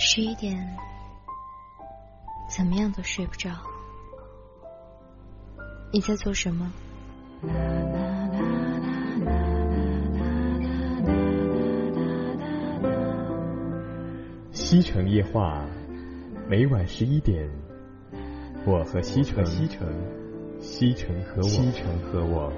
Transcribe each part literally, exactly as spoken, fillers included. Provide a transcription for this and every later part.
十一点，怎么样都睡不着。你在做什么？ 西城夜话，每晚十一点，我和西城，西城，西城和我，西城和我。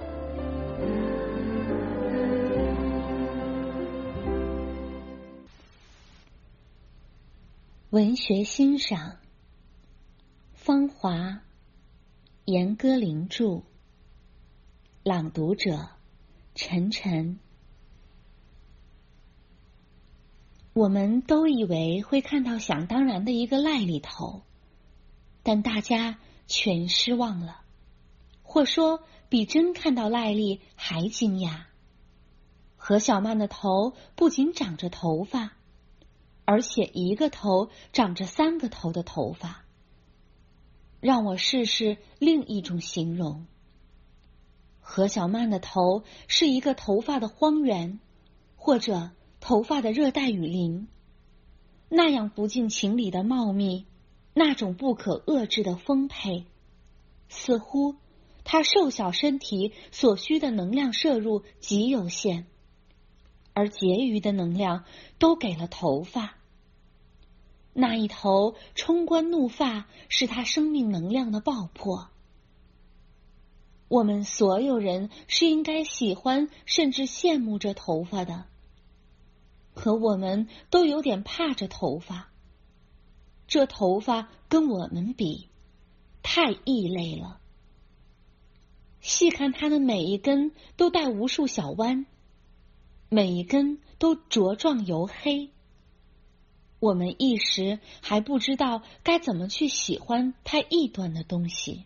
文学欣赏，芳华，严歌苓著，朗读者陈晨。我们都以为会看到想当然的一个赖里头，但大家全失望了，或说比真看到赖里还惊讶。何小曼的头不仅长着头发，而且一个头长着三个头的头发。让我试试另一种形容。何小曼的头是一个头发的荒原，或者头发的热带雨林，那样不近情理的茂密，那种不可遏制的丰沛，似乎她瘦小身体所需的能量摄入极有限，而结余的能量都给了头发。那一头冲冠怒发是他生命能量的爆破。我们所有人是应该喜欢甚至羡慕这头发的，可我们都有点怕这头发。这头发跟我们比，太异类了。细看它的每一根都带无数小弯，每一根都茁壮黝黑。我们一时还不知道该怎么去喜欢太异端的东西。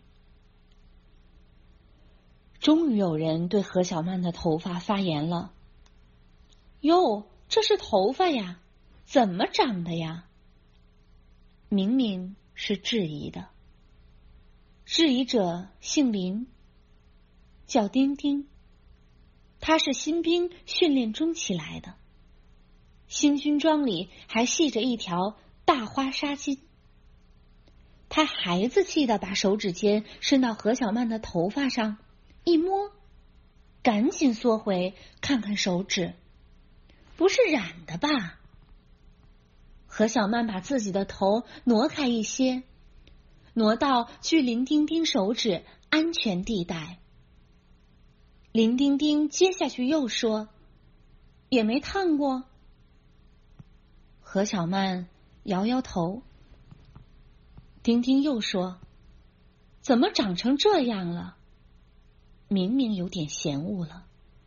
终于有人对何小曼的头发发言了：哟，这是头发呀，怎么长的呀？明明是质疑的。质疑者姓林，叫丁丁，他是新兵训练中起来的，新军装里还系着一条大花纱巾。他孩子气地把手指尖伸到何小曼的头发上，一摸，赶紧缩回看看手指，不是染的吧？何小曼把自己的头挪开一些，挪到距林丁丁手指安全地带。林丁丁接下去又说：也没烫过。何小曼摇摇头。丁丁又说：怎么长成这样了？明明有点嫌恶了。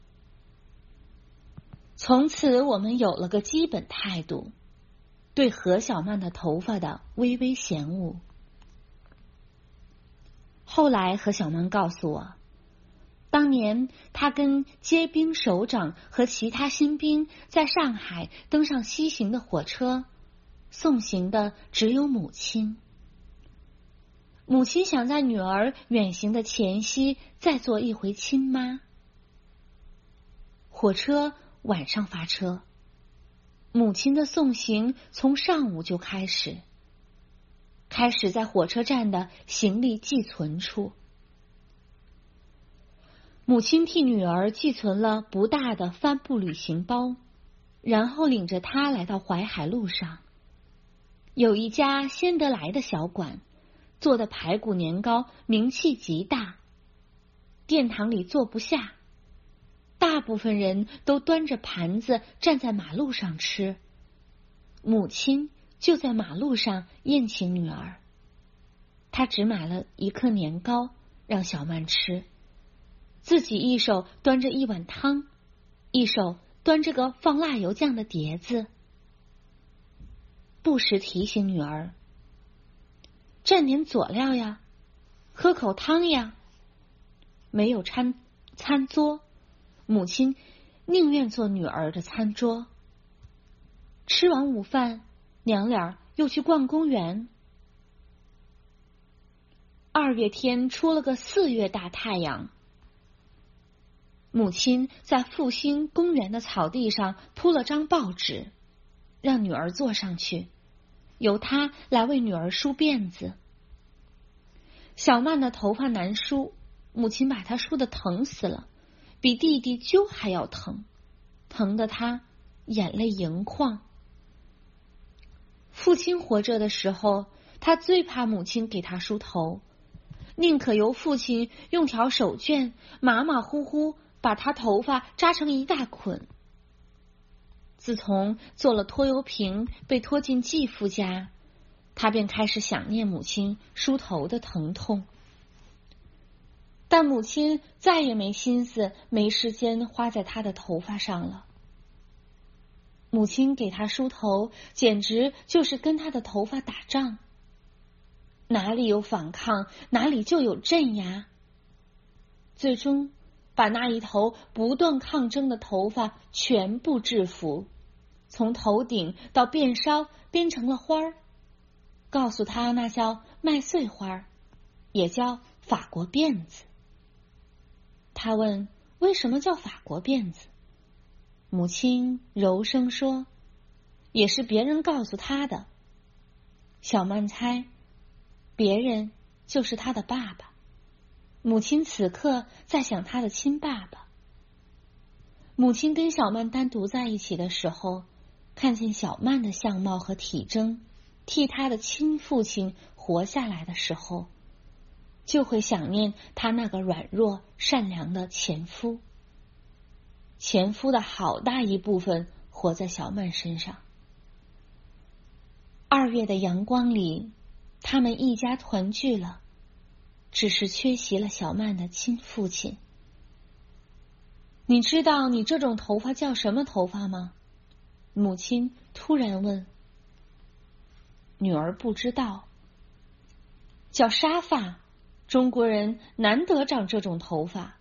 从此我们有了个基本态度，对何小曼的头发的微微嫌恶。后来何小曼告诉我，当年他跟接兵首长和其他新兵在上海登上西行的火车，送行的只有母亲。母亲想在女儿远行的前夕再做一回亲妈。火车晚上发车，母亲的送行从上午就开始，开始在火车站的行李寄存处。母亲替女儿寄存了不大的帆布旅行包，然后领着她来到淮海路上。有一家先得来的小馆，做的排骨年糕名气极大，殿堂里坐不下，大部分人都端着盘子站在马路上吃。母亲就在马路上宴请女儿，她只买了一颗年糕让小曼吃，自己一手端着一碗汤，一手端着个放辣油酱的碟子，不时提醒女儿蘸点佐料呀，喝口汤呀。没有餐餐桌，母亲宁愿做女儿的餐桌。吃完午饭，娘俩又去逛公园。二月天出了个四月大太阳，母亲在复兴公园的草地上铺了张报纸，让女儿坐上去， 由他来为女儿梳辫子。小曼的头发难梳，母亲把她梳得疼死了，比弟弟揪还要疼，疼得她眼泪盈眶。父亲活着的时候，他最怕母亲给他梳头，宁可由父亲用条手绢马马虎虎把他头发扎成一大捆。自从做了拖油瓶被拖进继父家，他便开始想念母亲梳头的疼痛。但母亲再也没心思没时间花在他的头发上了。母亲给他梳头，简直就是跟他的头发打仗。哪里有反抗，哪里就有镇压。最终把那一头不断抗争的头发全部制服，从头顶到辫梢编成了花儿，告诉他那叫麦穗花，也叫法国辫子。他问为什么叫法国辫子，母亲柔声说，也是别人告诉他的。小曼猜，别人就是他的爸爸。母亲此刻在想他的亲爸爸。母亲跟小曼单独在一起的时候，看见小曼的相貌和体征，替他的亲父亲活下来的时候，就会想念他那个软弱善良的前夫。前夫的好大一部分活在小曼身上。二月的阳光里，他们一家团聚了，只是缺席了小曼的亲父亲。你知道你这种头发叫什么头发吗？母亲突然问。女儿不知道。叫沙发，中国人难得长这种头发。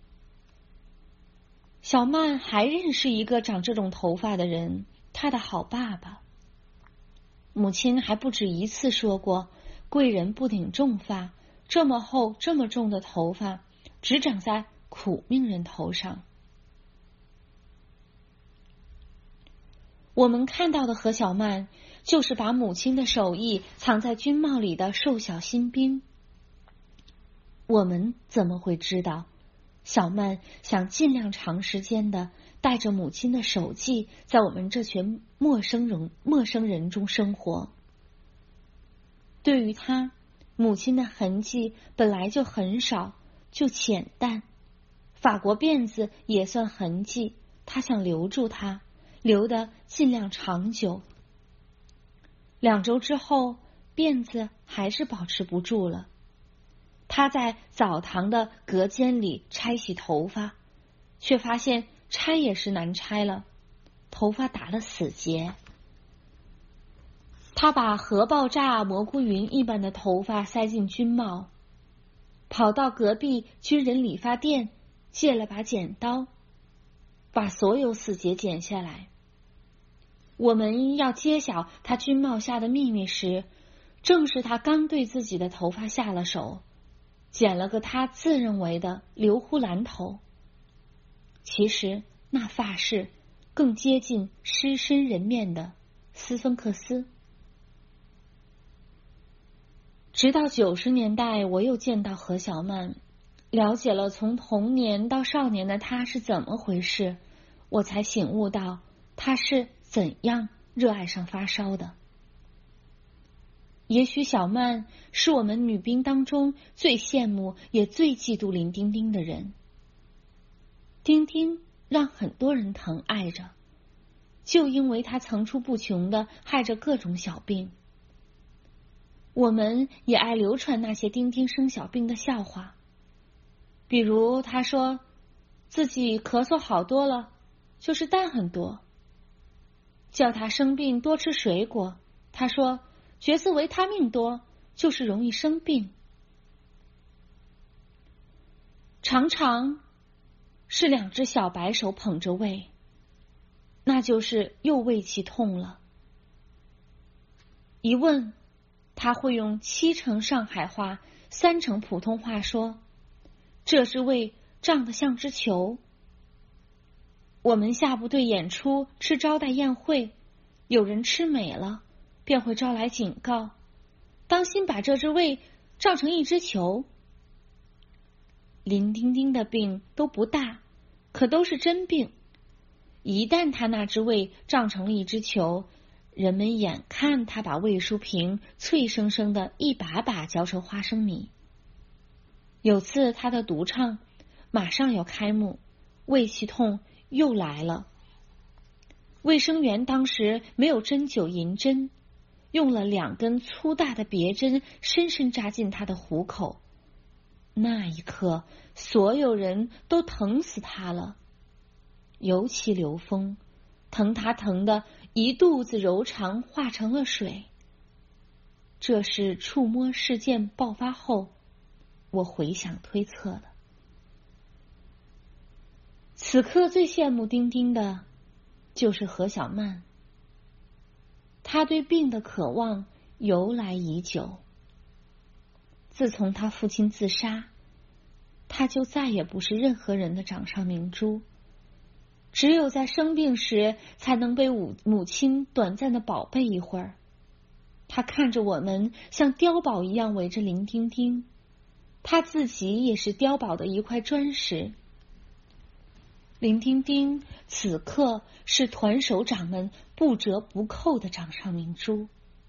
小曼还认识一个长这种头发的人，他的好爸爸。母亲还不止一次说过，贵人不顶重发，这么厚这么重的头发只长在苦命人头上。我们看到的何小曼，就是把母亲的手艺藏在军帽里的瘦小新兵。我们怎么会知道，小曼想尽量长时间的带着母亲的手迹，在我们这群陌生人陌生人中生活。对于他，母亲的痕迹本来就很少，就浅淡。法国辫子也算痕迹，他想留住它，留得尽量长久。两周之后，辫子还是保持不住了。他在澡堂的隔间里拆洗头发，却发现拆也是难拆了，头发打了死结。他把核爆炸蘑菇云一般的头发塞进军帽，跑到隔壁军人理发店借了把剪刀，把所有死结剪下来。我们要揭晓他军帽下的秘密时，正是他刚对自己的头发下了手，剪了个他自认为的留呼兰头。其实那发饰更接近狮身人面的斯芬克斯。直到九十年代，我又见到何小曼，了解了从童年到少年的他是怎么回事，我才醒悟到他是怎样热爱上发烧的。也许小曼是我们女兵当中最羡慕也最嫉妒林丁丁的人。丁丁让很多人疼爱着，就因为他层出不穷的害着各种小病。我们也爱流传那些丁丁生小病的笑话，比如他说自己咳嗽好多了，就是蛋很多；叫他生病多吃水果，他说角色维他命多，就是容易生病。常常是两只小白手捧着胃，那就是又胃气痛了。一问，他会用七成上海话，三成普通话说，这只胃胀得像只球。我们下部队演出吃招待宴会，有人吃美了， 便会招来警告，当心把这只胃胀成一只球。林丁丁的病都不大，可都是真病。一旦他那只胃胀成了一只球，人们眼看他把胃书瓶脆生生的一把把嚼成花生米。有次他的独唱马上要开幕，胃气痛又来了。卫生员当时没有针灸银针，用了两根粗大的别针深深扎进他的虎口。那一刻，所有人都疼死他了，尤其刘峰，疼他疼的一肚子柔肠化成了水。这是触摸事件爆发后，我回想推测的。此刻最羡慕丁丁的就是何小曼，他对病的渴望由来已久。自从他父亲自杀，他就再也不是任何人的掌上明珠，只有在生病时才能被母亲短暂的宝贝一会儿。他看着我们像碉堡一样围着林丁丁，他自己也是碉堡的一块砖石。林丁丁此刻是团首长们不折不扣的掌上明珠。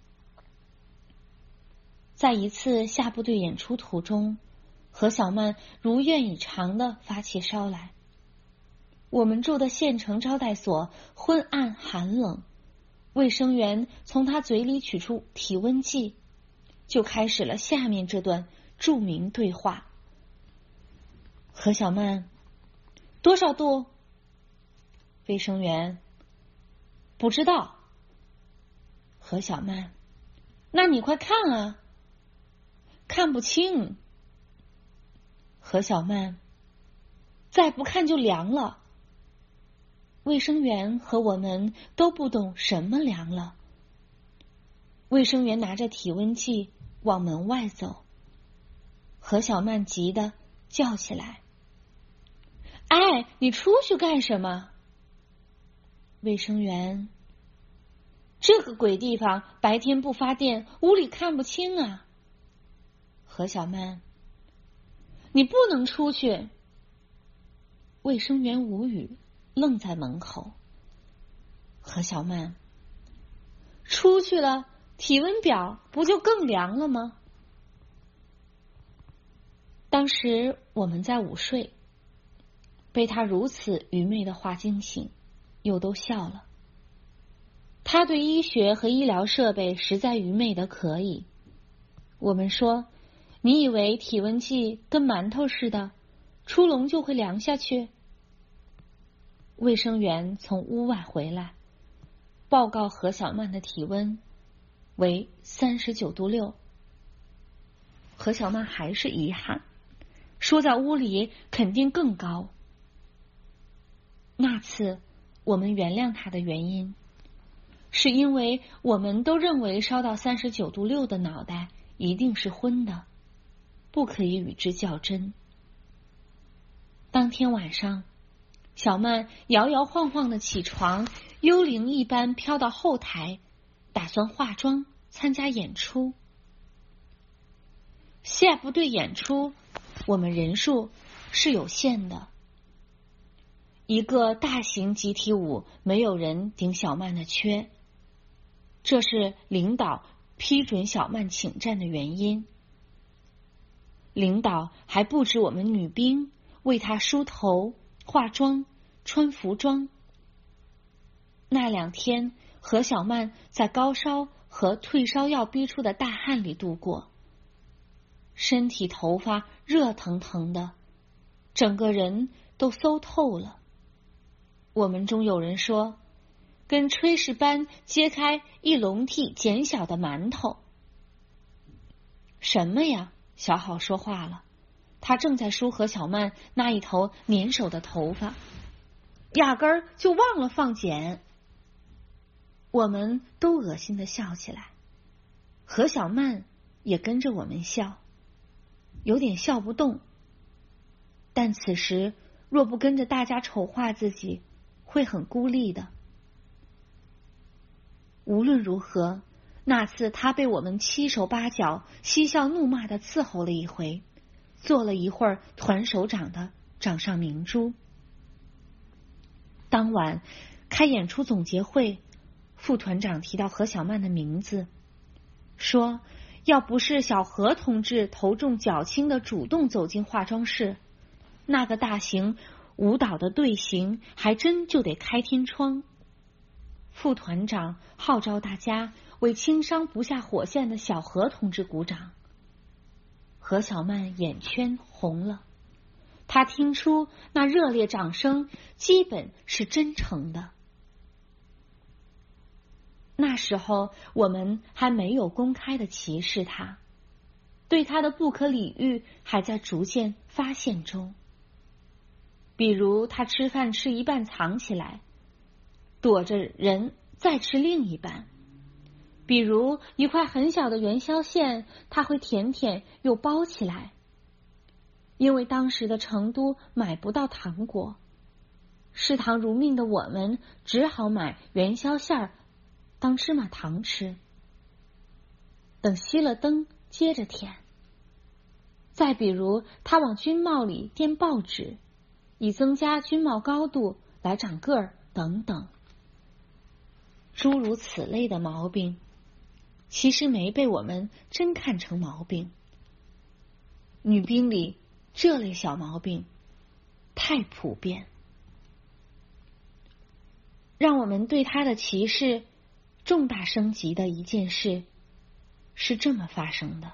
在一次下部队演出途中，何小曼如愿以偿的发起烧来。我们住的县城招待所昏暗寒冷，卫生员从他嘴里取出体温计，就开始了下面这段著名对话。何小曼，多少度？卫生员，不知道。何小曼，那你快看啊。看不清。何小曼，再不看就凉了。卫生员和我们都不懂什么凉了。卫生员拿着体温计往门外走，何小曼急得叫起来：“哎，你出去干什么？”卫生员：“这个鬼地方白天不发电，屋里看不清啊。”何小曼：“你不能出去。”卫生员无语，愣在门口。何小曼：“出去了，体温表不就更凉了吗？”当时我们在午睡，被他如此愚昧的话惊醒，又都笑了。他对医学和医疗设备实在愚昧的可以。我们说，你以为体温计跟馒头似的，出笼就会凉下去？卫生员从屋外回来，报告何小曼的体温为三十九度六。何小曼还是遗憾，说在屋里肯定更高。那次我们原谅他的原因，是因为我们都认为烧到三十九度六的脑袋一定是昏的，不可以与之较真。当天晚上，小曼摇摇晃晃的起床，幽灵一般飘到后台，打算化妆参加演出。下部队演出，我们人数是有限的，一个大型集体舞没有人顶小曼的缺，这是领导批准小曼请战的原因。领导还布置我们女兵为她梳头、化妆、穿服装。那两天，何小曼在高烧和退烧药逼出的大汗里度过，身体头发热腾腾的，整个人都馊透了。我们中有人说，跟炊事班揭开一笼屉减小的馒头。什么呀？小好说话了，他正在梳何小曼那一头粘手的头发，压根儿就忘了放碱。我们都恶心的笑起来，何小曼也跟着我们笑，有点笑不动。但此时若不跟着大家丑化自己，会很孤立的。无论如何， 那次他被我们七手八脚、嬉笑怒骂的伺候了一回，做了一会儿团首长的掌上明珠。当晚开演出总结会，副团长提到何小曼的名字，说要不是小何同志头重脚轻的主动走进化妆室，那个大型舞蹈的队形还真就得开天窗。副团长号召大家为轻伤不下火线的小何同志鼓掌。何小曼眼圈红了，他听出那热烈掌声基本是真诚的。那时候我们还没有公开的歧视他，对他的不可理喻还在逐渐发现中。比如他吃饭吃一半藏起来，躲着人再吃另一半；比如一块很小的元宵馅，他会舔舔又包起来。因为当时的成都买不到糖果，嗜糖如命的我们只好买元宵馅儿当芝麻糖吃，等熄了灯接着舔。再比如他往军帽里垫报纸，以增加军帽高度来长个儿等等。诸如此类的毛病其实没被我们真看成毛病。女兵里这类小毛病太普遍，让我们对他的歧视重大升级的一件事是这么发生的。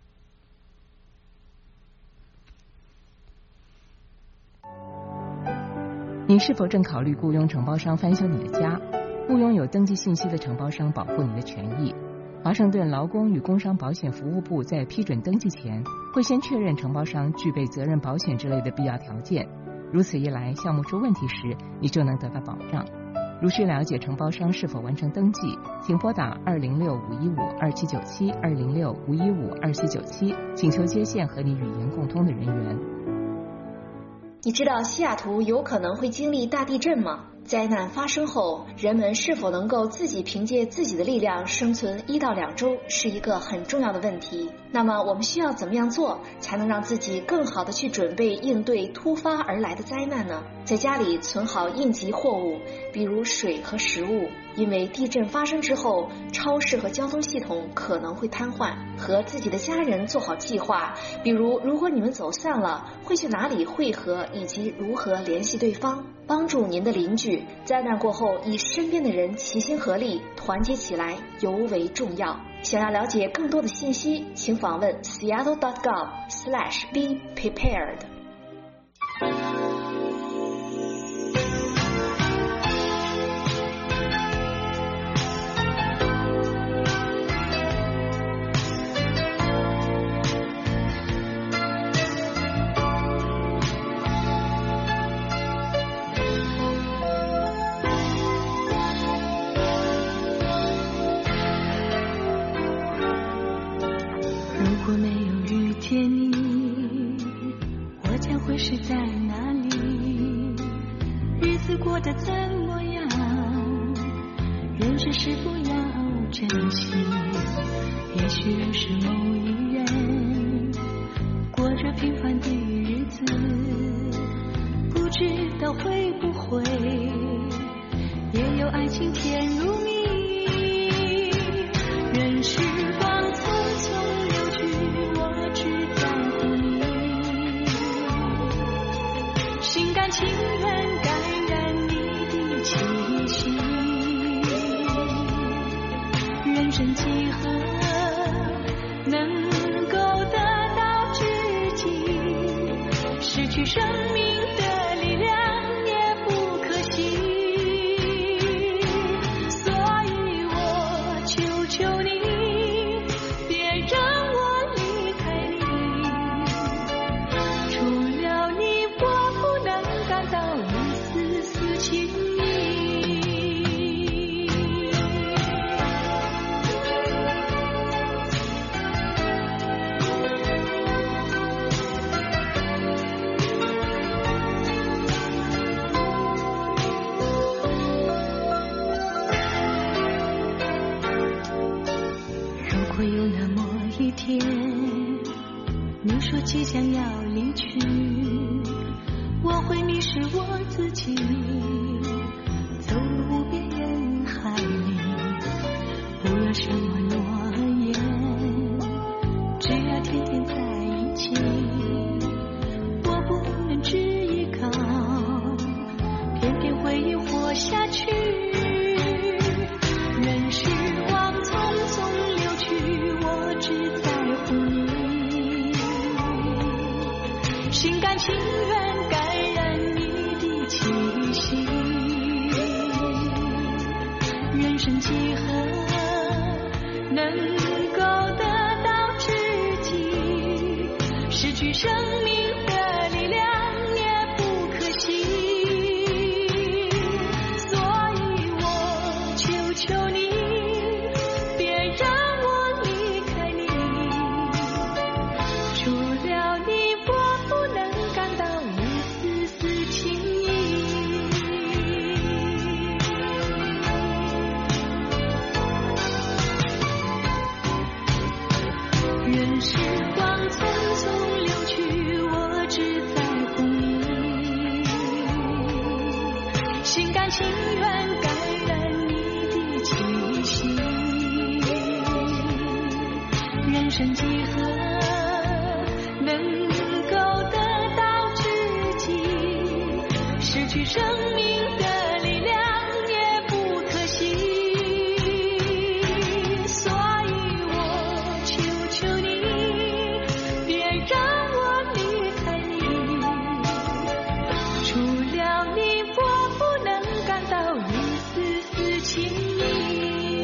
你是否正考虑雇佣承包商翻修你的家？雇佣有登记信息的承包商，保护你的权益。华盛顿劳工与工伤保险服务部在批准登记前，会先确认承包商具备责任保险之类的必要条件。如此一来，项目出问题时，你就能得到保障。如需了解承包商是否完成登记，请拨打二零六五一五二七九七二零六五一五二七九七，请求接线和你语言共通的人员。 你知道西雅图有可能会经历大地震吗？灾难发生后，人们是否能够自己凭借自己的力量生存一到两周，是一个很重要的问题。那么我们需要怎么样做，才能让自己更好的去准备应对突发而来的灾难呢？在家里存好应急货物，比如水和食物，因为地震发生之后，超市和交通系统可能会瘫痪。和自己的家人做好计划，比如如果你们走散了，会去哪里汇合，以及如何联系对方。帮助您的邻居，灾难过后与身边的人齐心合力，团结起来尤为重要。想要了解更多的信息，请访问 seattle dot gov slash be prepared。 过得怎么样？人生是不要珍惜。也许认识某一人，过着平凡的日子，不知道会不会也有爱情甜如蜜。任时光匆匆流去，我只在乎你，心甘情愿感染你的气息。人生几何能够得到知己，失去生命的力量也不可惜。所迷失我自己，走入无边人海里，不要什么诺言，只要天天在一起。我不能只依靠，偏偏回忆活下去。任时光匆匆流去，我只在乎你，心甘情愿感染你的气息。人生几何能够得到知己，失去生命的力量也不可惜。所以我求求你，别让我离开你，除了你我不能感到一丝丝情意。任时光匆匆流去，我只在乎你，心甘情愿感染你的气息。人生几何能够得到知己，失去生命的力量也不可惜。所以我求求你，别让我离开你，除了你我不能感到一丝丝情意。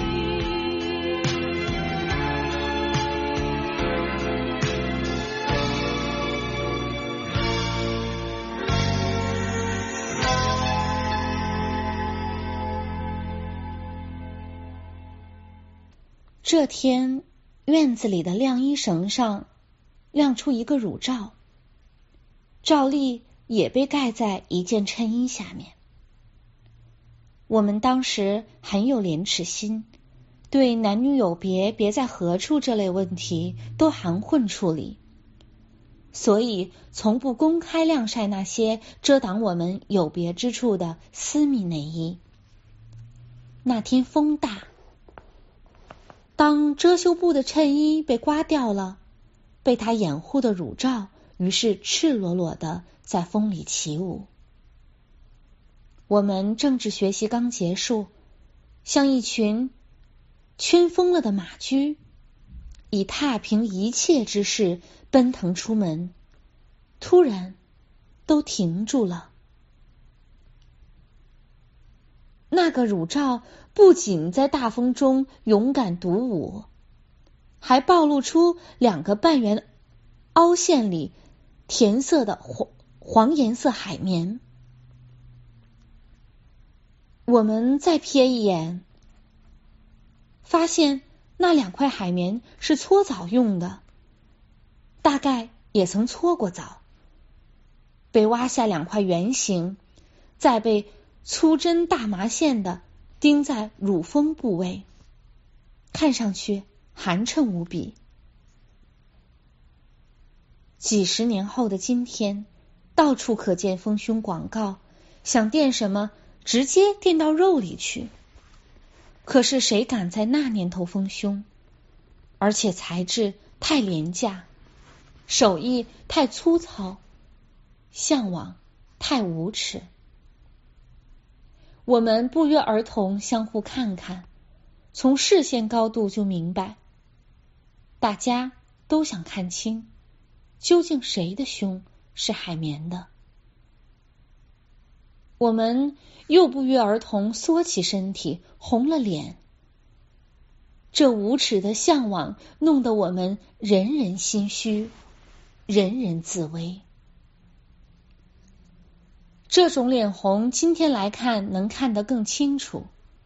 这天，院子里的晾衣绳上晾出一个乳罩，照例也被盖在一件衬衣下面。我们当时很有廉耻心，对男女有别别在何处这类问题都含混处理，所以从不公开晾晒那些遮挡我们有别之处的私密内衣。那天风大，当遮羞布的衬衣被刮掉了，被它掩护的乳罩于是赤裸裸的在风里起舞。我们政治学习刚结束，像一群圈疯了的马驹，以踏平一切之势奔腾出门，突然都停住了。那个乳罩不仅在大风中勇敢独舞，还暴露出两个半圆凹陷里甜色的黄黄颜色海绵。我们再瞥一眼，发现那两块海绵是搓澡用的，大概也曾搓过澡，被挖下两块圆形，再被粗针大麻线的钉在乳峰部位，看上去寒碜无比。几十年后的今天，到处可见丰胸广告，想垫什么直接垫到肉里去。可是谁敢在那年头丰胸？而且材质太廉价，手艺太粗糙，向往太无耻。我们不约而同相互看看，从视线高度就明白，大家都想看清究竟谁的胸是海绵的。我们又不约而同缩起身体，红了脸。这无耻的向往弄得我们人人心虚，人人自危。这种脸红今天来看能看得更清楚。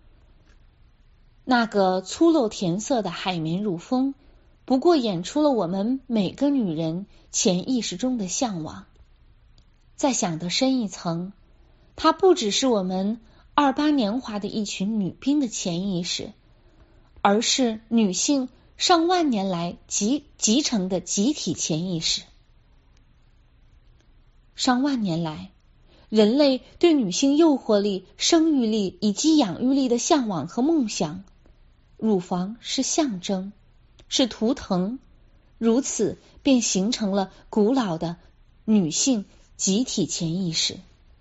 那个粗陋甜色的海绵乳峰，不过演出了我们每个女人潜意识中的向往。再想得深一层，它不只是我们二八年华的一群女兵的潜意识，而是女性上万年来集集成的集体潜意识。上万年来， 人类对女性诱惑力、生育力以及养育力的向往和梦想，乳房是象征，是图腾，如此便形成了古老的女性集体潜意识。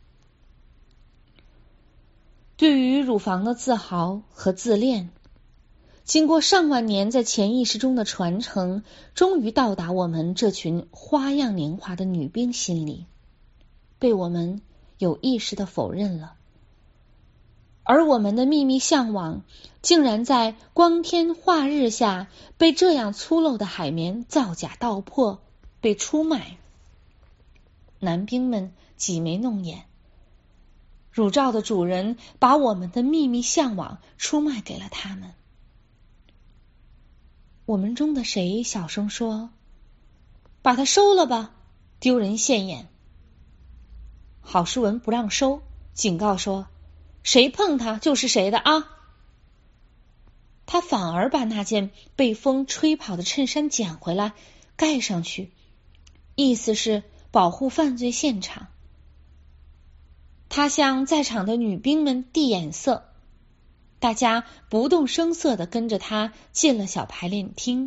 对于乳房的自豪和自恋，经过上万年在潜意识中的传承，终于到达我们这群花样年华的女兵心里，被我们有意识地否认了。而我们的秘密向往，竟然在光天化日下被这样粗陋的海绵造假盗破，被出卖。男兵们挤眉弄眼，乳罩的主人把我们的秘密向往出卖给了他们。我们中的谁小声说：“把它收了吧，丢人现眼。”郝诗文不让收，警告说：“谁碰它就是谁的啊！”他反而把那件被风吹跑的衬衫捡回来盖上去，意思是保护犯罪现场。他向在场的女兵们递眼色，大家不动声色地跟着他进了小排练厅。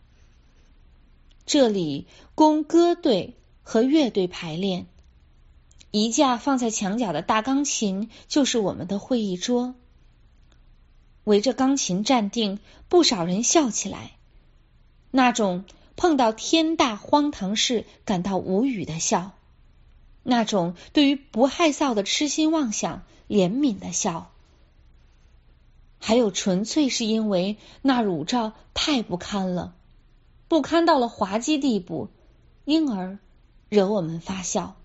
这里供歌队和乐队排练，一架放在墙角的大钢琴就是我们的会议桌。围着钢琴站定，不少人笑起来，那种碰到天大荒唐事感到无语的笑，那种对于不害臊的痴心妄想怜悯的笑，还有纯粹是因为那乳罩太不堪了，不堪到了滑稽地步，因而惹我们发笑。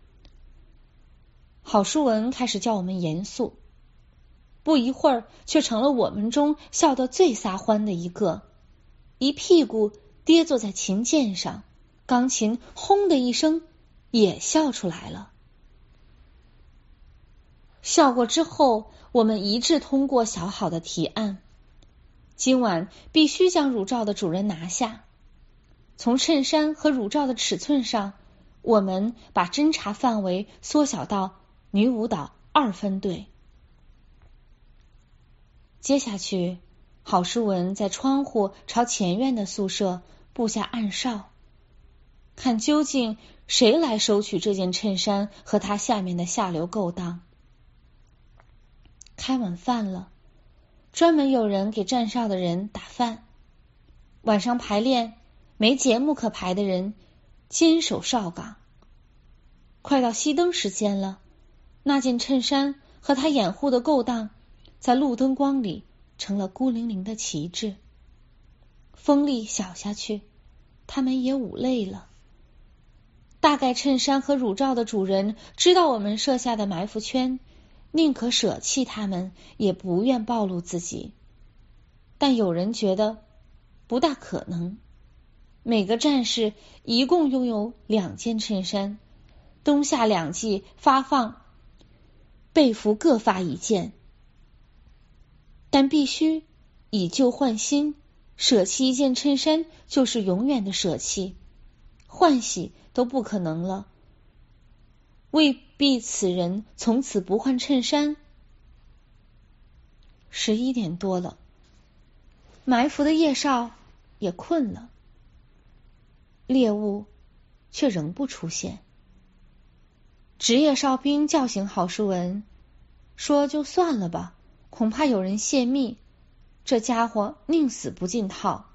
郝淑文开始叫我们严肃，不一会儿却成了我们中笑得最撒欢的一个，一屁股跌坐在琴键上，钢琴轰的一声也笑出来了。笑过之后，我们一致通过小郝的提案，今晚必须将乳罩的主人拿下。从衬衫和乳罩的尺寸上，我们把侦查范围缩小到女舞蹈二分队。接下去，郝诗文在窗户朝前院的宿舍布下暗哨，看究竟谁来收取这件衬衫和它下面的下流勾当。开晚饭了，专门有人给站哨的人打饭。晚上排练，没节目可排的人坚守哨岗。快到熄灯时间了，那件衬衫和他掩护的勾当在路灯光里成了孤零零的旗帜。风力小下去，他们也舞累了。大概衬衫和乳罩的主人知道我们设下的埋伏圈，宁可舍弃他们，也不愿暴露自己。但有人觉得不大可能。每个战士一共拥有两件衬衫，冬夏两季发放，被服各发一件。但必须以旧换新，舍弃一件衬衫就是永远的舍弃，换洗都不可能了。未必此人从此不换衬衫。十一点多了，埋伏的夜哨也困了，猎物却仍不出现。值夜哨兵叫醒郝诗文，说就算了吧，恐怕有人泄密，这家伙宁死不进套。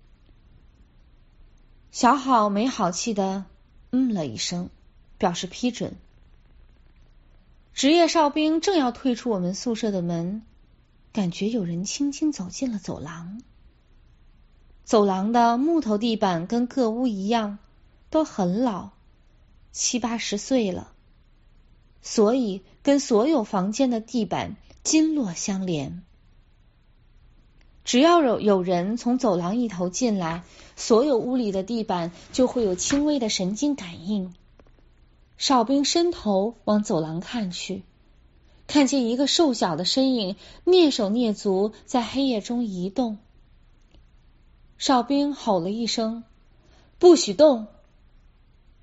小郝没好气的嗯了一声，表示批准。值夜哨兵正要退出我们宿舍的门，感觉有人轻轻走进了走廊。走廊的木头地板跟各屋一样，都很老，七八十岁了，所以跟所有房间的地板筋络相连。只要有有人从走廊一头进来，所有屋里的地板就会有轻微的神经感应。哨兵伸头往走廊看去，看见一个瘦小的身影蹑手蹑足在黑夜中移动。哨兵吼了一声：“不许动！”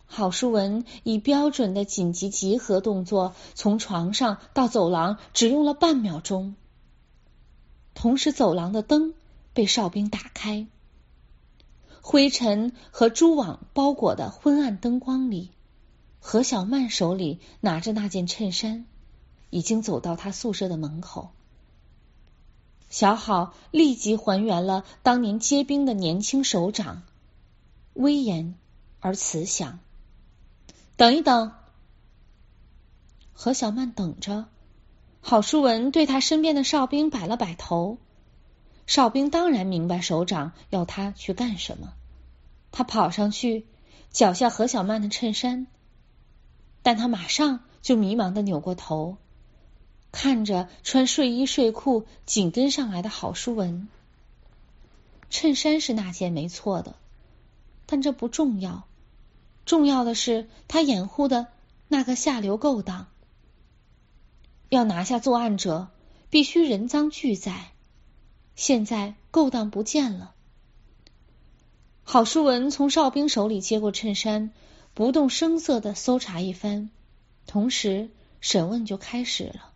郝淑文以标准的紧急集合动作，从床上到走廊只用了半秒钟。同时，走廊的灯被哨兵打开，灰尘和蛛网包裹的昏暗灯光里，何小曼手里拿着那件衬衫，已经走到他宿舍的门口。小郝立即还原了当年接兵的年轻首长，威严而慈祥。等一等。何小曼等着，郝淑文对他身边的哨兵摆了摆头。哨兵当然明白首长要他去干什么，他跑上去绞下何小曼的衬衫，但他马上就迷茫地扭过头，看着穿睡衣睡裤紧跟上来的郝淑文。衬衫是那件没错的，但这不重要，重要的是他掩护的那个下流勾当。要拿下作案者，必须人赃俱在，现在勾当不见了。郝淑文从哨兵手里接过衬衫，不动声色地搜查一番，同时审问就开始了。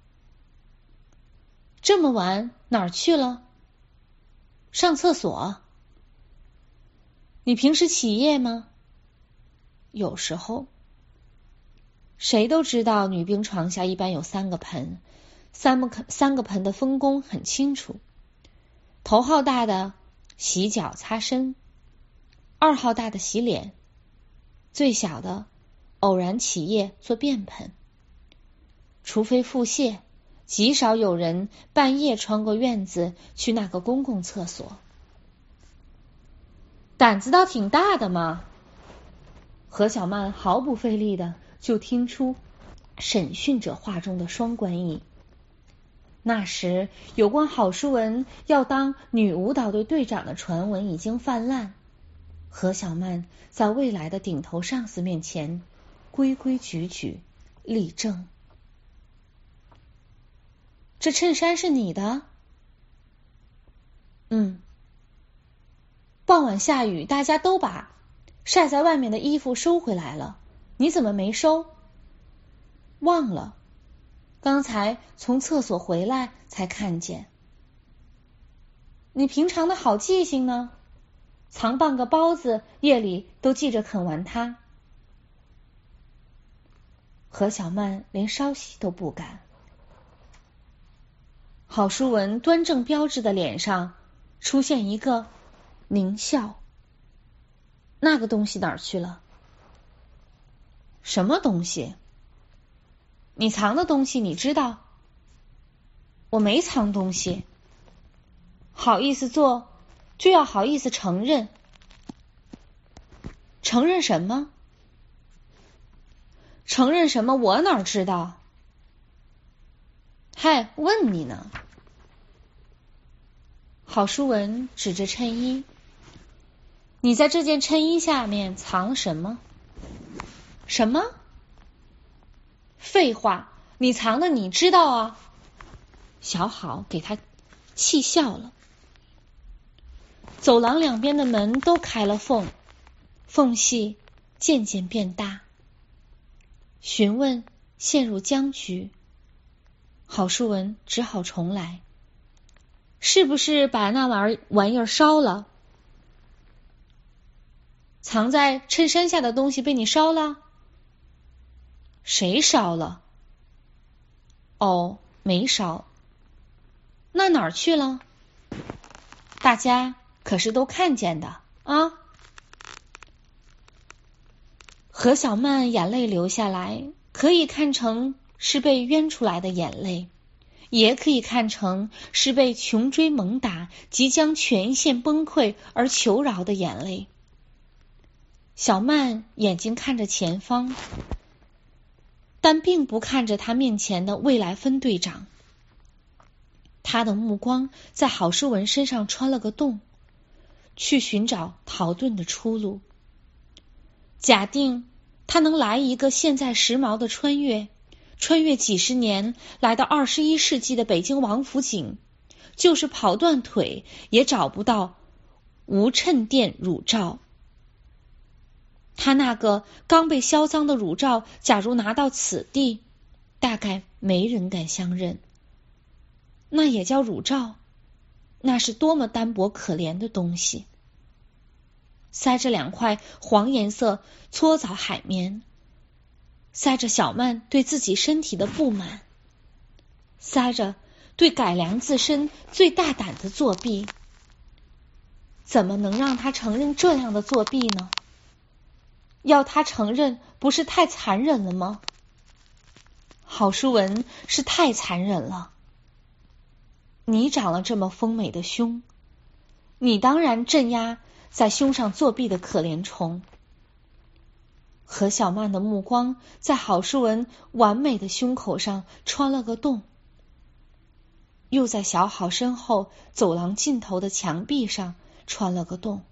这么晚哪儿去了？上厕所。你平时起夜吗？有时候。谁都知道女兵床下一般有三个盆，三个三个盆的分工很清楚。头号大的洗脚擦身，二号大的洗脸，最小的偶然起夜做便盆。除非腹泻，极少有人半夜穿过院子去那个公共厕所。胆子倒挺大的嘛。何小曼毫不费力的就听出审讯者话中的双关意。那时有关郝淑文要当女舞蹈队队长的传闻已经泛滥，何小曼在未来的顶头上司面前规规矩矩立正。这衬衫是你的？嗯。傍晚下雨，大家都把晒在外面的衣服收回来了，你怎么没收？忘了，刚才从厕所回来才看见。你平常的好记性呢？藏半个包子，夜里都记着啃完它。何小曼连稍息都不敢。郝淑文端正标致的脸上出现一个狞笑。那个东西哪儿去了？什么东西？你藏的东西你知道？我没藏东西。好意思做，就要好意思承认。承认什么？承认什么？我哪知道？嗨，问你呢。郝淑文指着衬衣，你在这件衬衣下面藏了什么？什么？废话，你藏的你知道啊。小郝给他气笑了。走廊两边的门都开了缝，缝隙渐渐变大。询问陷入僵局，郝淑文只好重来。是不是把那玩玩意儿烧了？藏在衬衫下的东西被你烧了？谁烧了？哦，没烧。那哪儿去了？大家可是都看见的啊。何小曼眼泪流下来，可以看成是被冤出来的眼泪，也可以看成是被穷追猛打、即将全线崩溃而求饶的眼泪。小曼眼睛看着前方，但并不看着他面前的未来分队长。他的目光在郝淑文身上穿了个洞，去寻找逃遁的出路。假定他能来一个现在时髦的穿越，穿越几十年来到二十一世纪的北京王府井，就是跑断腿也找不到无衬垫乳罩。 他那个刚被销赃的乳罩，假如拿到此地，大概没人敢相认。那也叫乳罩，那是多么单薄可怜的东西。塞着两块黄颜色搓澡海绵，塞着小曼对自己身体的不满，塞着对改良自身最大胆的作弊。怎么能让他承认这样的作弊呢？要他承认，不是太残忍了吗？郝淑文是太残忍了。你长了这么丰美的胸，你当然镇压在胸上作弊的可怜虫。何小曼的目光在郝淑文完美的胸口上穿了个洞，又在小郝身后走廊尽头的墙壁上穿了个洞，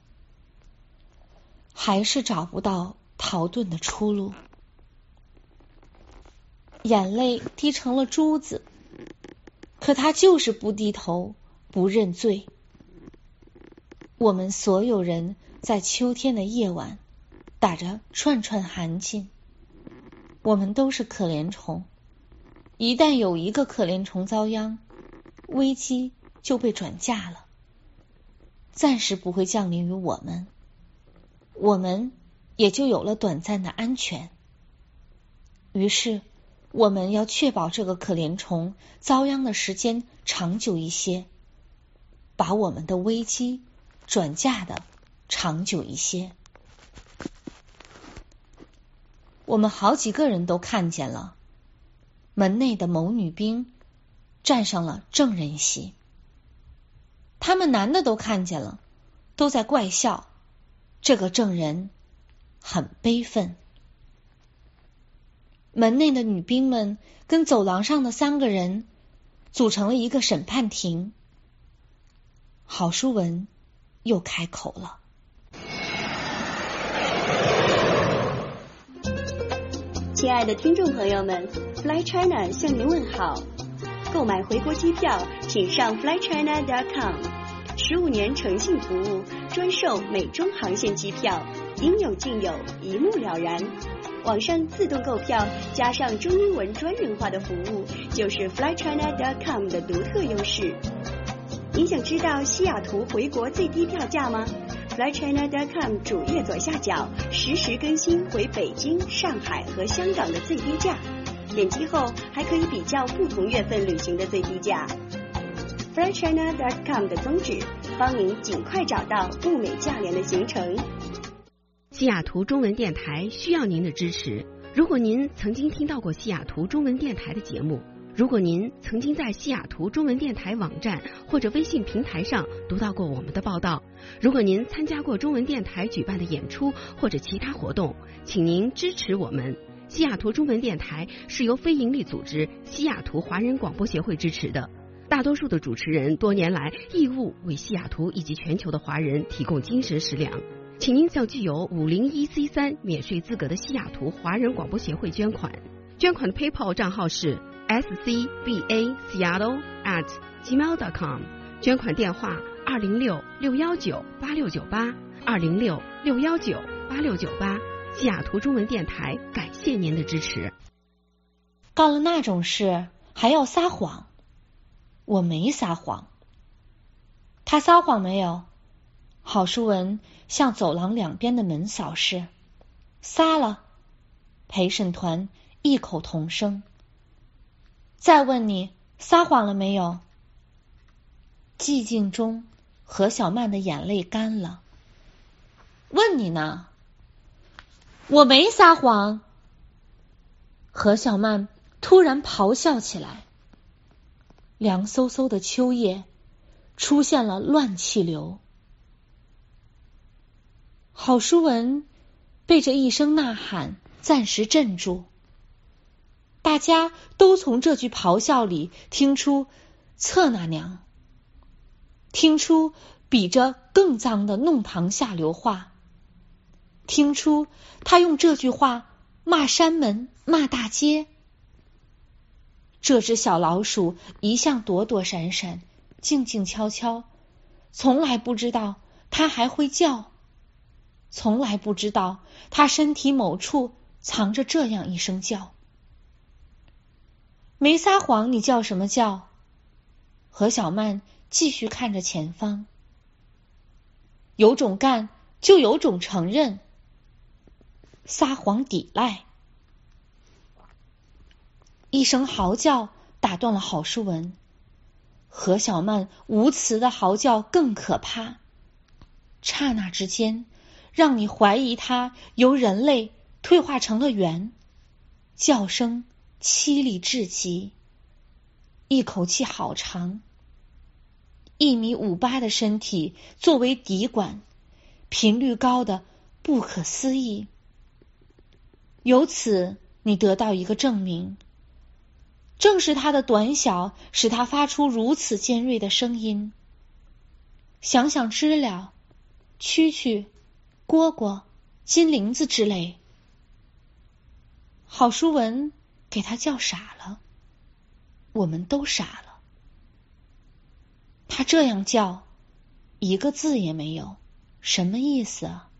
还是找不到逃遁的出路。眼泪滴成了珠子，可他就是不低头，不认罪。我们所有人在秋天的夜晚打着串串寒噤，我们都是可怜虫。一旦有一个可怜虫遭殃，危机就被转嫁了，暂时不会降临于我们，我们也就有了短暂的安全。于是我们要确保这个可怜虫遭殃的时间长久一些，把我们的危机转嫁的长久一些。我们好几个人都看见了，门内的某女兵站上了证人席，他们男的都看见了，都在怪笑，这个证人很悲愤。门内的女兵们跟走廊上的三个人组成了一个审判庭。郝淑文又开口了。 亲爱的听众朋友们， Fly China 向您问好。购买回国机票，请上 fly china dot com。十五年诚信服务，专售美中航线机票，应有尽有，一目了然。网上自动购票，加上中英文专人化的服务，就是 fly china dot com 的独特优势。您想知道西雅图回国最低票价吗？ fly china dot com 主页左下角实时更新回北京、上海和香港的最低价，点击后还可以比较不同月份旅行的最低价。fly china dot com 的宗旨，帮您尽快找到物美价廉的行程。 西雅图中文电台需要您的支持。如果您曾经听到过西雅图中文电台的节目，如果您曾经在西雅图中文电台网站或者微信平台上读到过我们的报道，如果您参加过中文电台举办的演出或者其他活动，请您支持我们。西雅图中文电台是由非营利组织西雅图华人广播协会支持的，大多数的主持人多年来义务为西雅图以及全球的华人提供精神食粮。请您向具有五零一 C 三 免税资格的西雅图华人广播协会捐款，捐款的 PayPal 账号是 s c b a seattle at gmail dot com， 捐款电话二零六六一九八六九八二零六六一九八六九八。西雅图中文电台感谢您的支持。 干了那种事还要撒谎？我没撒谎。他撒谎没有？郝淑文向走廊两边的门扫视。撒了。陪审团异口同声。再问你，撒谎了没有？寂静中，何小曼的眼泪干了。问你呢？我没撒谎。何小曼突然咆哮起来。凉飕飕的秋夜出现了乱气流。郝淑文被这一声呐喊暂时镇住，大家都从这句咆哮里听出侧那娘，听出比这更脏的弄堂下流话，听出他用这句话骂山门，骂大街。这只小老鼠一向躲躲闪闪，静静悄悄，从来不知道它还会叫。 从来不知道他身体某处藏着这样一声叫。没撒谎，你叫什么叫？何小曼继续看着前方。有种干，就有种承认。撒谎抵赖。一声嚎叫打断了郝淑文。何小曼无词的嚎叫更可怕，刹那之间让你怀疑他由人类退化成了猿，叫声凄厉至极，一口气好长，一米五八的身体作为底管，频率高的不可思议。由此你得到一个证明，正是他的短小使他发出如此尖锐的声音。想想知了、蛐蛐、蝈蝈、金铃子之类。郝淑文给他叫傻了，我们都傻了。他这样叫，一个字也没有，什么意思啊？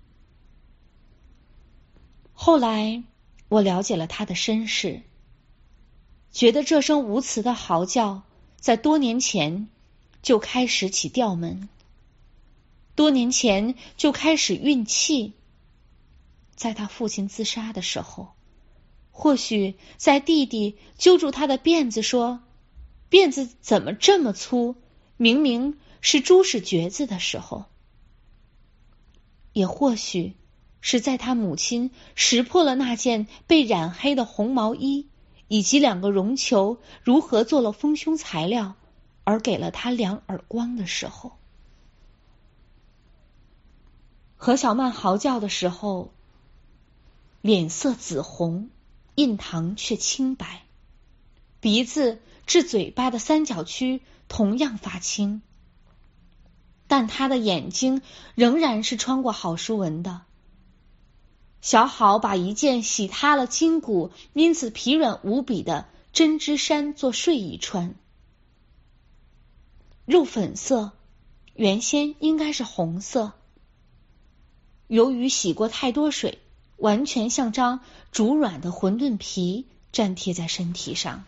后来我了解了他的身世，觉得这声无词的嚎叫在多年前就开始起调门，多年前就开始运气。在他父亲自杀的时候，或许在弟弟揪住他的辫子说辫子怎么这么粗，明明是猪屎橛子的时候，也或许是在他母亲识破了那件被染黑的红毛衣以及两个绒球如何做了丰胸材料而给了他两耳光的时候。何小曼嚎叫的时候，脸色紫红，印堂却清白，鼻子至嘴巴的三角区同样发青，但他的眼睛仍然是穿过郝淑文的。小郝把一件洗塌了筋骨，因此疲软无比的针织衫做睡衣穿，肉粉色，原先应该是红色，由于洗过太多水，完全像张煮软的馄饨皮粘贴在身体上。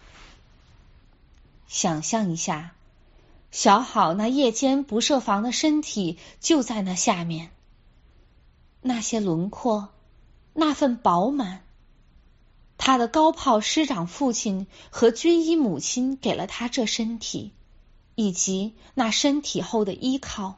想象一下，小郝那夜间不设防的身体就在那下面，那些轮廓，那份饱满，他的高炮师长父亲和军医母亲给了他这身体，以及那身体后的依靠。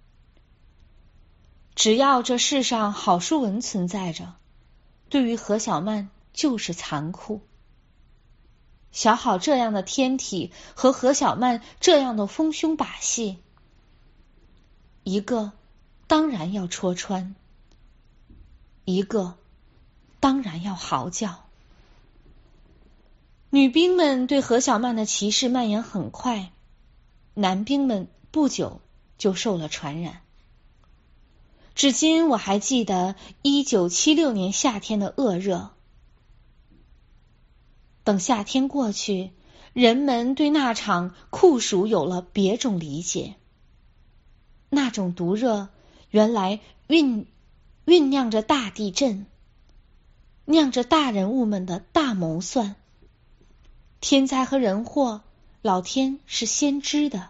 只要这世上郝淑文存在着，对于何小曼就是残酷。小郝这样的天体和何小曼这样的丰胸把戏，一个当然要戳穿，一个当然要嚎叫。女兵们对何小曼的歧视蔓延很快，男兵们不久就受了传染。至今我还记得一九七六年夏天的恶热。等夏天过去，人们对那场酷暑有了别种理解。那种毒热原来酝酝酿着大地震，酿着大人物们的大谋算。天灾和人祸，老天是先知的。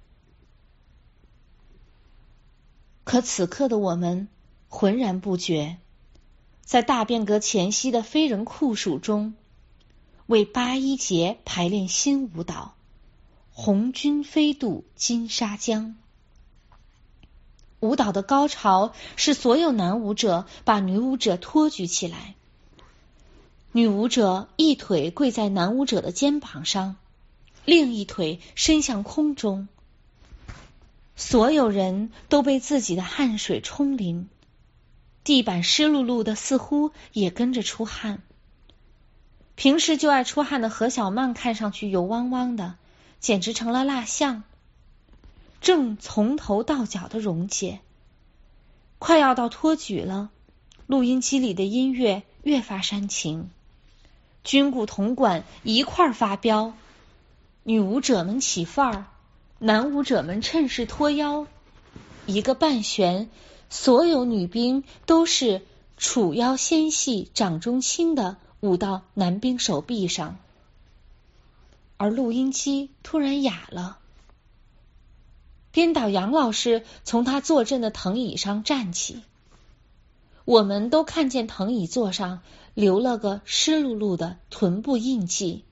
可此刻的我们浑然不觉，在大变革前夕的非人酷暑中，为八一节排练新舞蹈，红军飞渡金沙江。舞蹈的高潮是所有男舞者把女舞者托举起来，女舞者一腿跪在男舞者的肩膀上，另一腿伸向空中。所有人都被自己的汗水冲淋，地板湿漉漉的，似乎也跟着出汗。平时就爱出汗的何小曼看上去油汪汪的，简直成了蜡像，正从头到脚的溶解。快要到托举了，录音机里的音乐越发煽情，军鼓铜管一块发飙，女舞者们起范儿，男舞者们趁势拖腰，一个半旋， 所有女兵都是楚腰纤细掌中轻的舞到男兵手臂上，而录音机突然哑了。编导杨老师从他坐镇的藤椅上站起，我们都看见藤椅座上留了个湿漉漉的臀部印记。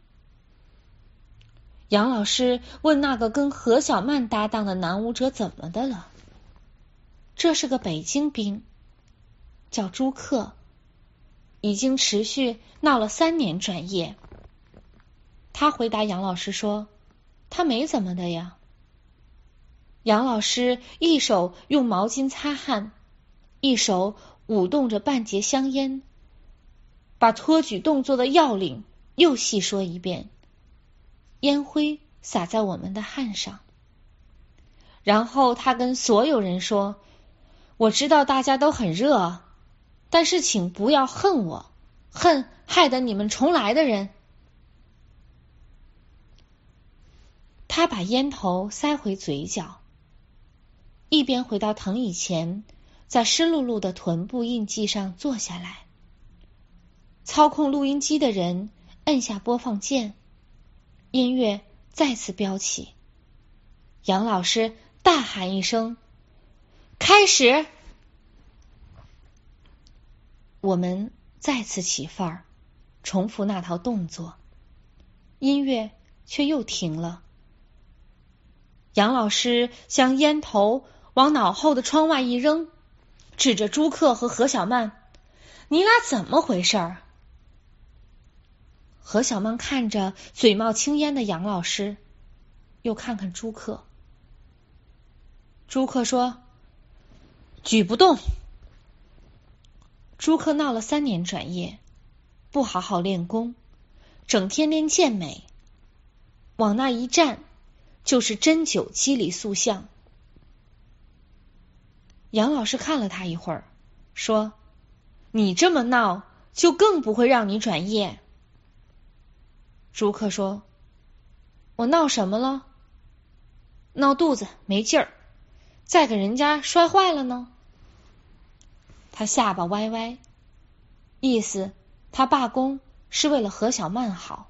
杨老师问那个跟何小曼搭档的男舞者怎么的了？这是个北京兵，叫朱克，已经持续闹了三年转业。他回答杨老师说，他没怎么的呀。杨老师一手用毛巾擦汗，一手舞动着半截香烟，把托举动作的要领又细说一遍，烟灰洒在我们的汗上。然后他跟所有人说，我知道大家都很热，但是请不要恨我，恨害得你们重来的人。他把烟头塞回嘴角，一边回到藤椅前，在湿漉漉的臀部印记上坐下来。操控录音机的人按下播放键，音乐再次飙起。杨老师大喊一声，开始！我们再次起范儿，重复那套动作，音乐却又停了。杨老师将烟头往脑后的窗外一扔，指着朱克和何小曼，你俩怎么回事儿？何小曼看着嘴冒青烟的杨老师，又看看朱克。朱克说，举不动。朱克闹了三年转业，不好好练功，整天练健美，往那一站就是针灸肌理塑像。杨老师看了他一会儿，说，你这么闹就更不会让你转业。朱克说，我闹什么了？闹肚子没劲儿，再给人家摔坏了呢。他下巴歪歪，意思他罢工是为了何小曼好。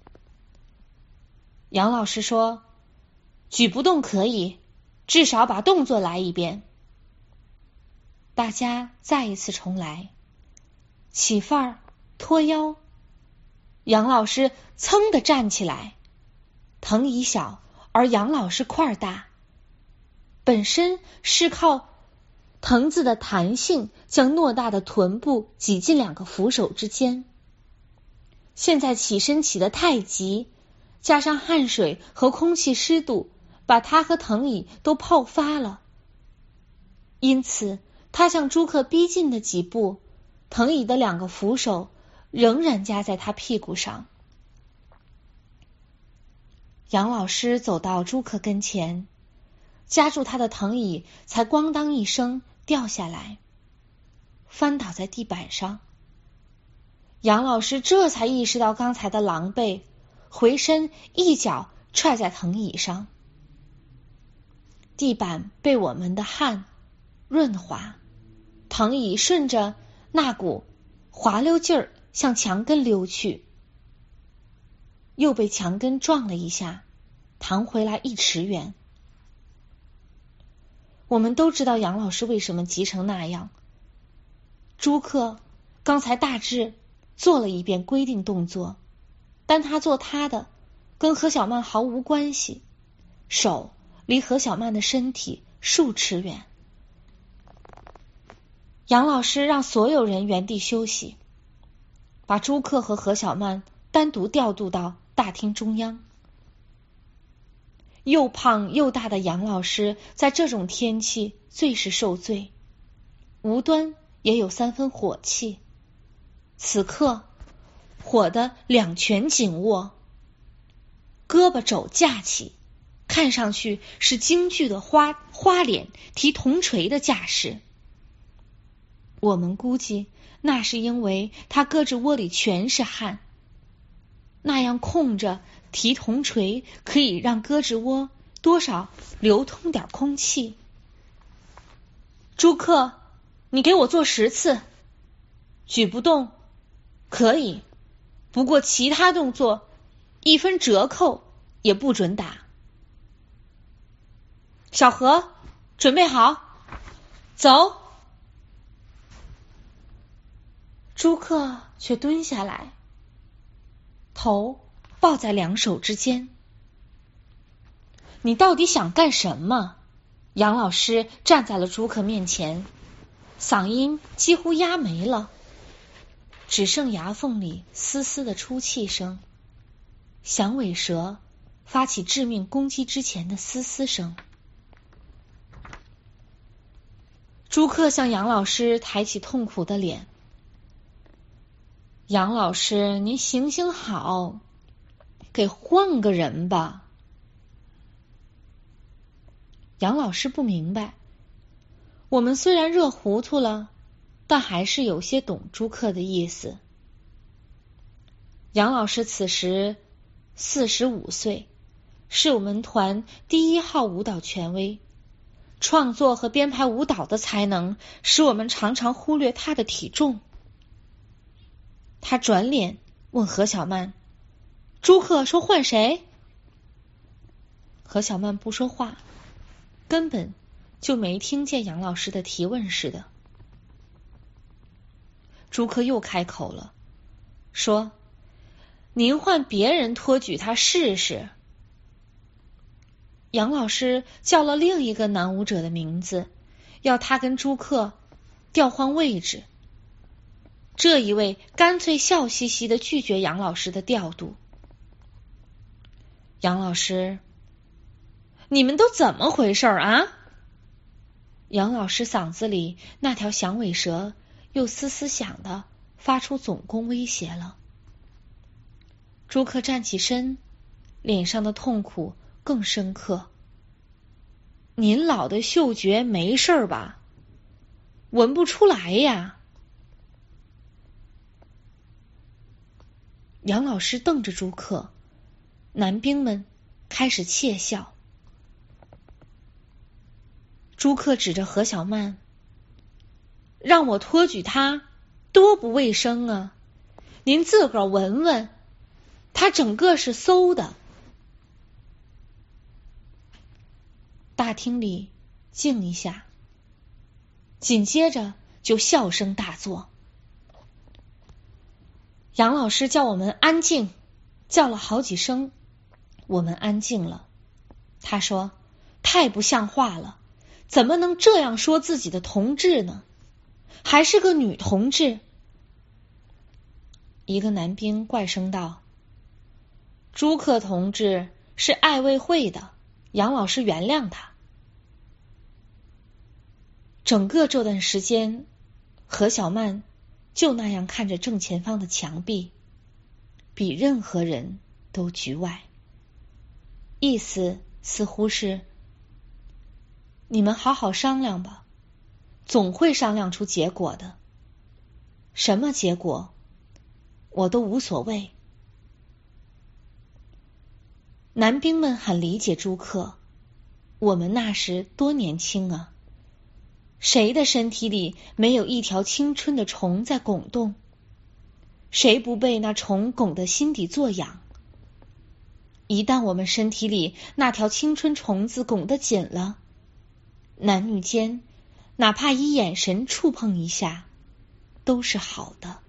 杨老师说，举不动可以，至少把动作来一遍。大家再一次重来，起范儿，托腰。杨老师噌地站起来，藤椅小，而杨老师块大，本身是靠藤子的弹性将偌大的臀部挤进两个扶手之间。现在起身起得太急，加上汗水和空气湿度，把他和藤椅都泡发了。因此他向朱克逼近的几步，藤椅的两个扶手仍然夹在他屁股上。杨老师走到朱克跟前，夹住他的藤椅才咣当一声掉下来，翻倒在地板上。杨老师这才意识到刚才的狼狈，回身一脚踹在藤椅上，地板被我们的汗润滑，藤椅顺着那股滑溜劲儿向墙根溜去，又被墙根撞了一下，弹回来一尺远。我们都知道杨老师为什么急成那样。朱克刚才大致做了一遍规定动作，但他做他的，跟何小曼毫无关系，手离何小曼的身体数尺远。杨老师让所有人原地休息，把朱克和何小曼单独调度到大厅中央。又胖又大的杨老师在这种天气最是受罪，无端也有三分火气。此刻火得两拳紧握，胳膊肘架起，看上去是京剧的花花脸提铜锤的架势。我们估计那是因为他胳肢窝里全是汗，那样空着提铜锤可以让胳肢窝多少流通点空气。朱克你给我做十次。举不动可以，不过其他动作一分折扣也不准打。小何，准备好，走。朱克却蹲下来，头抱在两手之间。你到底想干什么？杨老师站在了朱克面前，嗓音几乎压没了，只剩牙缝里丝丝的出气声，响尾蛇发起致命攻击之前的嘶嘶声。朱克向杨老师抬起痛苦的脸。杨老师，您行行好，给换个人吧。杨老师不明白，我们虽然热糊涂了，但还是有些懂朱克的意思。杨老师此时四十五岁，是我们团第一号舞蹈权威，创作和编排舞蹈的才能使我们常常忽略他的体重。他转脸问何小曼：“朱克说换谁？”何小曼不说话，根本就没听见杨老师的提问似的。朱克又开口了，说：“您换别人托举他试试。”杨老师叫了另一个男舞者的名字，要他跟朱克调换位置。这一位干脆笑嘻嘻的拒绝杨老师的调度。杨老师，你们都怎么回事啊？杨老师嗓子里那条响尾蛇又嘶嘶响的发出总攻威胁了。朱克站起身，脸上的痛苦更深刻。您老的嗅觉没事吧？闻不出来呀？杨老师瞪着朱克，男兵们开始窃笑。朱克指着何小曼：“让我托举他，多不卫生啊！您自个儿闻闻，他整个是馊的。”大厅里静一下，紧接着就笑声大作。杨老师叫我们安静，叫了好几声，我们安静了。他说：“太不像话了，怎么能这样说自己的同志呢？还是个女同志。”一个男兵怪声道：“朱克同志是爱卫会的，杨老师原谅他。”整个这段时间，何小曼就那样看着正前方的墙壁，比任何人都局外。意思似乎是：你们好好商量吧，总会商量出结果的。什么结果，我都无所谓。男兵们很理解朱克，我们那时多年轻啊！谁的身体里没有一条青春的虫在拱动？谁不被那虫拱得心底作痒？一旦我们身体里那条青春虫子拱得紧了，男女间哪怕以眼神触碰一下，都是好的。